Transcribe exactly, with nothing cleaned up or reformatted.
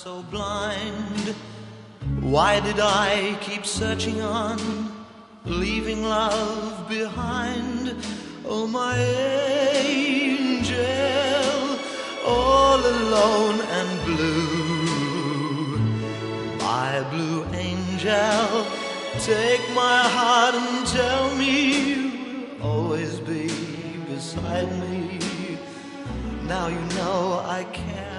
so blind? Why did I keep searching on, leaving love behind? Oh, my angel, all alone and blue. My blue angel, take my heart and tell me you'll always be beside me. Now you know I care.